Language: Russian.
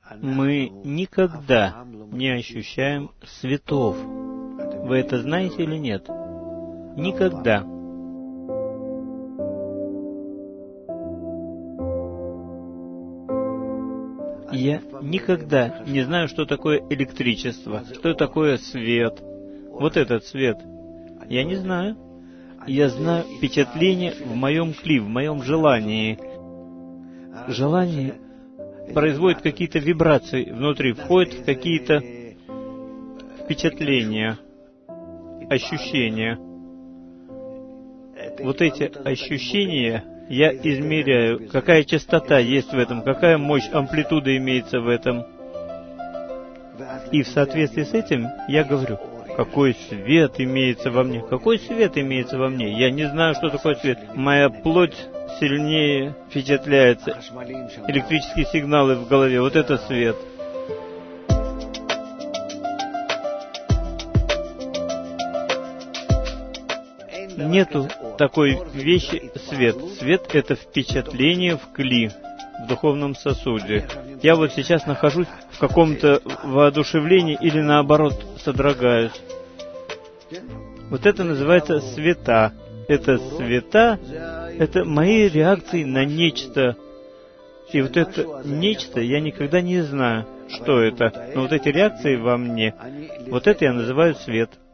Мы никогда не ощущаем светов. Вы это знаете или нет? Никогда. Я никогда не знаю, что такое электричество, что такое свет. Вот этот свет. Я не знаю. Я знаю впечатление в моем кли, в моем желании. Желание производит какие-то вибрации внутри, входит в какие-то впечатления, ощущения. Вот эти ощущения я измеряю, какая частота есть в этом, какая мощь, амплитуда имеется в этом. И в соответствии с этим я говорю, какой свет имеется во мне. Какой свет имеется во мне? Я не знаю, что такое свет. Моя плоть сильнее впечатляется. Электрические сигналы в голове. Вот это свет. Нету такой вещи свет. Свет — это впечатление в кли, в духовном сосуде. Я вот сейчас нахожусь в каком-то воодушевлении или наоборот содрогаюсь. Вот это называется света. Это света, это мои реакции на нечто. И вот это нечто я никогда не знаю, что это. Но вот эти реакции во мне, вот это я называю свет.